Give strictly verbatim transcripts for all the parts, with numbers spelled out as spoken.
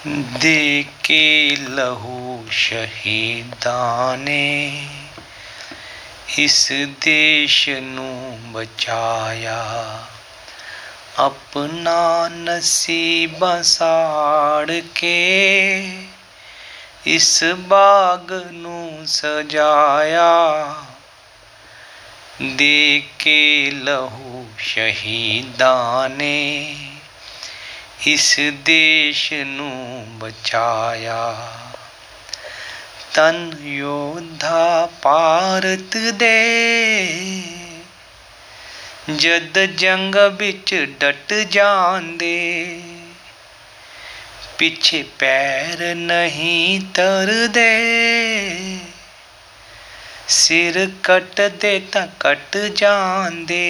ਦੇ ਕੇ ਲਹੂ ਸ਼ਹੀਦਾਂ ਨੇ ਇਸ ਦੇਸ਼ ਨੂੰ ਬਚਾਇਆ। ਆਪਣਾ ਨਸੀਬਾਂ ਸਾੜ ਕੇ ਇਸ ਬਾਗ ਨੂੰ ਸਜਾਇਆ। ਦੇ ਕੇ ਲਹੂ ਸ਼ਹੀਦਾਂ ਨੇ ਇਸ ਦੇਸ਼ ਨੂੰ ਬਚਾਇਆ। ਤਨ ਯੋਧਾ ਭਾਰਤ ਦੇ ਜਦ ਜੰਗ ਵਿੱਚ ਡਟ ਜਾਂਦੇ, ਪਿੱਛੇ ਪੈਰ ਨਹੀਂ ਧਰਦੇ। ਸਿਰ ਕੱਟਦੇ ਤਾਂ ਕੱਟ ਜਾਂਦੇ।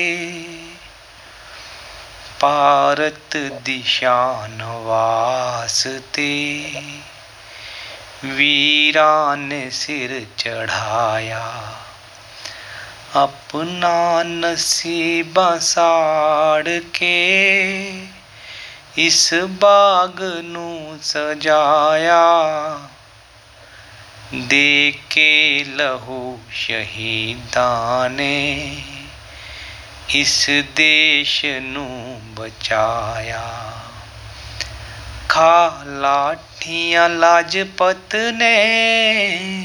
ਭਾਰਤ ਦੀ ਸ਼ਾਨ ਵਾਸਤੇ ਵੀਰਾਂ ਨੇ ਸਿਰ ਚੜ੍ਹਾਇਆ। ਆਪਣਾ ਨਸੀਬਾਂ ਸਾੜ ਕੇ ਇਸ ਬਾਗ ਨੂੰ ਸਜਾਇਆ। ਦੇ ਕੇ ਲਹੂ ਸ਼ਹੀਦਾਂ ਨੇ ਇਸ ਦੇਸ਼ ਨੂੰ ਬਚਾਇਆ। ਖਾ ਲਾਠੀਆਂ ਲਾਜਪਤ ਨੇ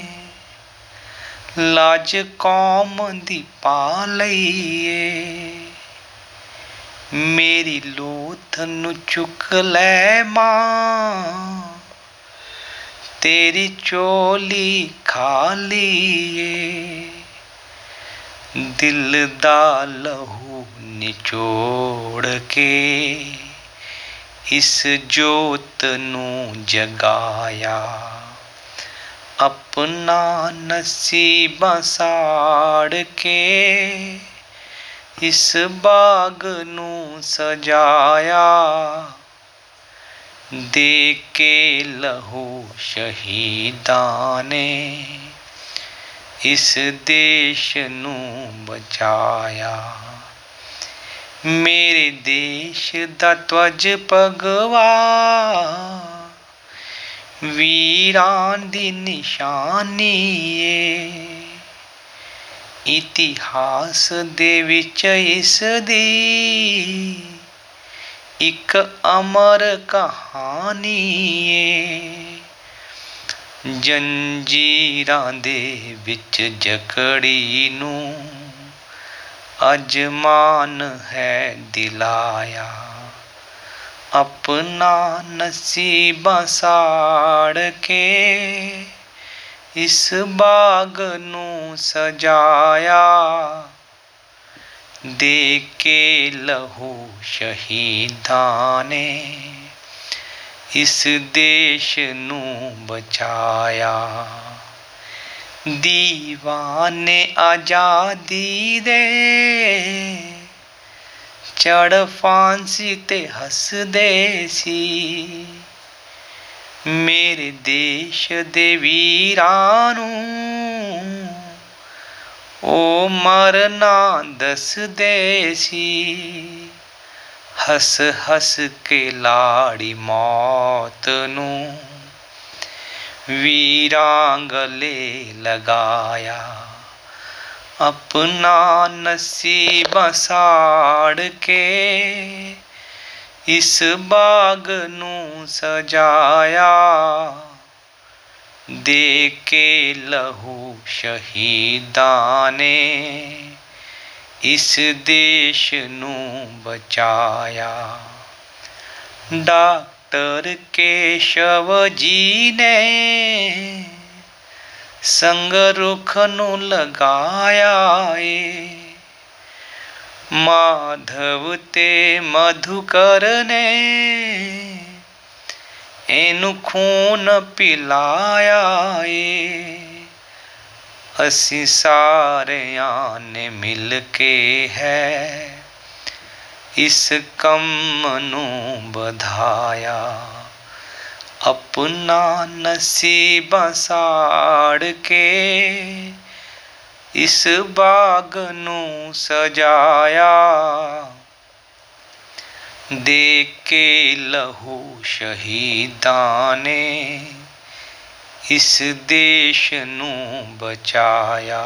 ਲਾਜ ਕੌਮ ਦੀ ਪਾ ਲਈ ਏ। ਮੇਰੀ ਲੋਥ ਨੂੰ ਚੁੱਕ ਲੈ ਮਾਂ, ਤੇਰੀ ਝੋਲੀ ਖਾਲੀ ਏ। ਦਿਲ ਦਾ ਲਹੂ ਨਿਚੋੜ ਕੇ ਇਸ ਜੋਤ ਨੂੰ ਜਗਾਇਆ। ਆਪਣਾ ਨਸੀਬਾਂ ਸਾੜ ਕੇ ਇਸ ਬਾਗ ਨੂੰ ਸਜਾਇਆ। ਦੇ ਕੇ ਲਹੂ ਸ਼ਹੀਦਾਂ ਨੇ ਇਸ ਦੇਸ਼ ਨੂੰ ਬਚਾਇਆ। ਮੇਰੇ ਦੇਸ਼ ਦਾ ਧਵਜ ਭਗਵਾ ਵੀਰਾਂ ਦੀ ਨਿਸ਼ਾਨੀ ਏ। ਇਤਿਹਾਸ ਦੇ ਵਿੱਚ ਇਸ ਦੀ ਇੱਕ ਅਮਰ ਕਹਾਣੀ ਏ। ਜੰਜੀਰਾਂ ਦੇ ਵਿੱਚ ਜਕੜੀ ਨੂੰ ਅੱਜ ਮਾਨ ਹੈ ਦਿਲਾਇਆ। ਆਪਣਾ ਨਸੀਬਾਂ ਸਾੜ ਕੇ ਇਸ ਬਾਗ ਨੂੰ ਸਜਾਇਆ। ਦੇ ਕੇ ਲਹੂ ਸ਼ਹੀਦਾਂ ਨੇ ਇਸ ਦੇਸ਼ ਨੂੰ ਬਚਾਇਆ। ਦੀਵਾਨੇ ਆਜ਼ਾਦੀ ਦੇ ਚੜ੍ਹ ਫਾਂਸੀ ਤੇ ਹੱਸਦੇ ਸੀ। ਮੇਰੇ ਦੇਸ਼ ਦੇ ਵੀਰਾਂ ਨੂੰ ਉਹ ਮਰਨਾ ਦੱਸਦੇ ਸੀ। ਹੱਸ ਹੱਸ ਕੇ ਲਾੜੀ ਮੌਤ ਨੂੰ ਵੀਰਾਂ ਗਲੇ ਲਗਾਇਆ। ਆਪਣਾ ਨਸੀਬਾਂ ਸਾੜ ਕੇ ਇਸ ਬਾਗ ਨੂੰ ਸਜਾਇਆ। ਦੇ ਕੇ ਲਹੂ ਸ਼ਹੀਦਾਂ ਨੇ ਇਸ ਦੇਸ਼ ਨੂੰ ਬਚਾਇਆ। ਡਾਕਟਰ ਕੇਸ਼ਵ ਜੀ ਨੇ ਸੰਗਰੁੱਖ ਨੂੰ ਲਗਾਇਆ ਏ। ਮਾਧਵ ਤੇ ਮਧੁਕਰ ਨੇ ਇਹਨੂੰ ਖੂਨ ਪਿਲਾਇਆ ਏ। ਅਸੀਂ ਸਾਰਿਆਂ ਨੇ ਮਿਲ ਕੇ ਹੈ ਇਸ ਕੰਮ ਨੂੰ ਵਧਾਇਆ। ਆਪਣਾ ਨਸੀਬਾਂ ਸਾੜ ਕੇ ਇਸ ਬਾਗ ਨੂੰ ਸਜਾਇਆ। ਦੇ ਕੇ ਲਹੂ ਸ਼ਹੀਦਾਂ ਨੇ ਇਸ ਦੇਸ਼ ਨੂੰ ਬਚਾਇਆ।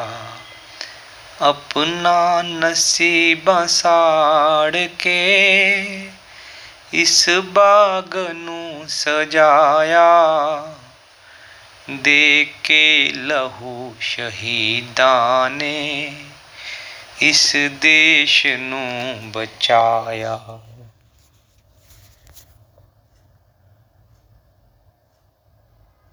अपना नसीबां साड़ के इस बाग नूं सजाया। दे के लहू शहीदां ने इस देश नूं बचाया।